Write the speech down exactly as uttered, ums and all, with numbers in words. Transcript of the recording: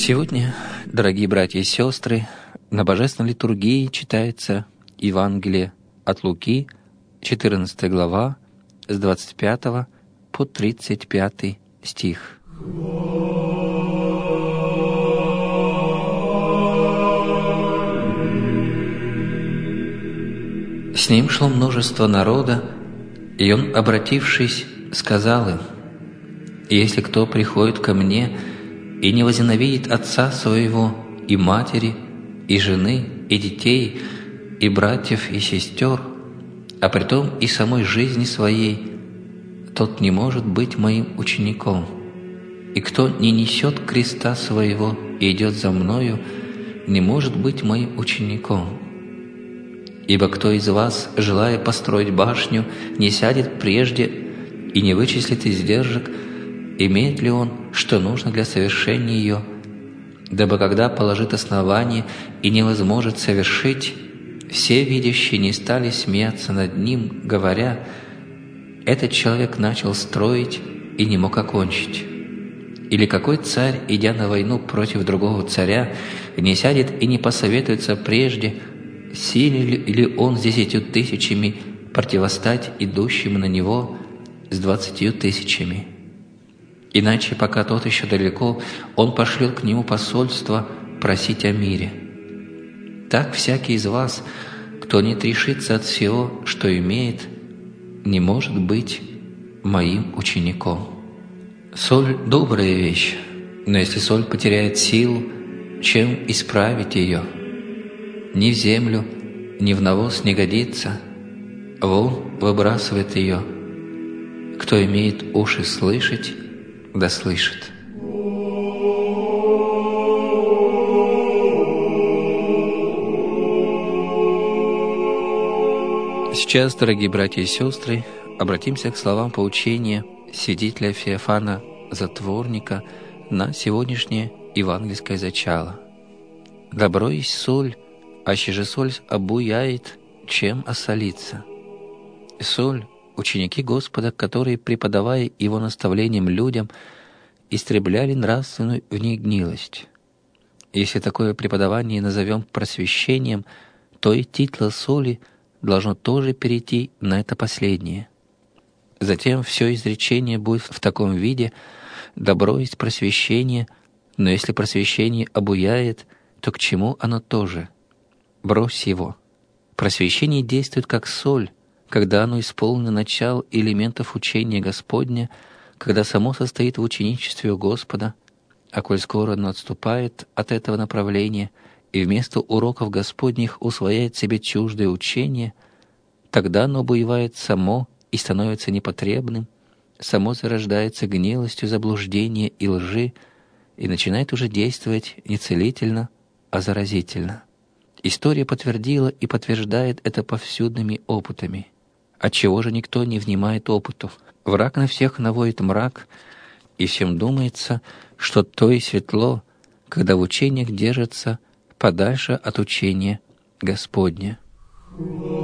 Сегодня, дорогие братья и сестры, на Божественной литургии читается Евангелие от Луки, четырнадцатая глава, с двадцать пятого по тридцать пятый стих. С ним шло множество народа, и он, обратившись, сказал им: «Если кто приходит ко мне и не возненавидит отца своего, и матери, и жены, и детей, и братьев, и сестер, а притом и самой жизни своей, тот не может быть моим учеником. И кто не несет креста своего и идет за мною, не может быть моим учеником. Ибо кто из вас, желая построить башню, не сядет прежде и не вычислит издержек, имеет ли он, что нужно для совершения ее, дабы когда положит основание и не возможет совершить, все видящие не стали смеяться над ним, говоря: этот человек начал строить и не мог окончить. Или какой царь, идя на войну против другого царя, не сядет и не посоветуется прежде, силен ли он с десятью тысячами противостать идущему на него с двадцатью тысячами? Иначе, пока тот еще далеко, он пошлет к нему посольство просить о мире. Так всякий из вас, кто не отрешится от всего, что имеет, не может быть моим учеником. Соль – добрая вещь, но если соль потеряет силу, чем исправить ее? Ни в землю, ни в навоз не годится, вон выбрасывает ее. Кто имеет уши слышать, да слышит». Сейчас, дорогие братья и сестры, обратимся к словам поучения святителя Феофана Затворника на сегодняшнее евангельское зачало. «Добро есть соль, аще же соль обуяет, чем осолиться». Соль — ученики Господа, которые, преподавая Его наставлением людям, истребляли нравственную в них гнилость. Если такое преподавание назовем просвещением, то и титло соли должно тоже перейти на это последнее. Затем все изречение будет в таком виде: добро есть просвещение, но если просвещение обуяет, то к чему оно тоже? Брось его. Просвещение действует как соль, когда оно исполнено начал и элементов учения Господня, когда само состоит в ученичестве у Господа, а коль скоро оно отступает от этого направления и вместо уроков Господних усвояет себе чуждое учение, тогда оно обуевает само и становится непотребным, само зарождается гнилостью заблуждения и лжи и начинает уже действовать не целительно, а заразительно. История подтвердила и подтверждает это повсюдными опытами. Отчего же никто не внимает опыту? Враг на всех наводит мрак, и всем думается, что то и светло, когда в учениях держится подальше от учения Господня.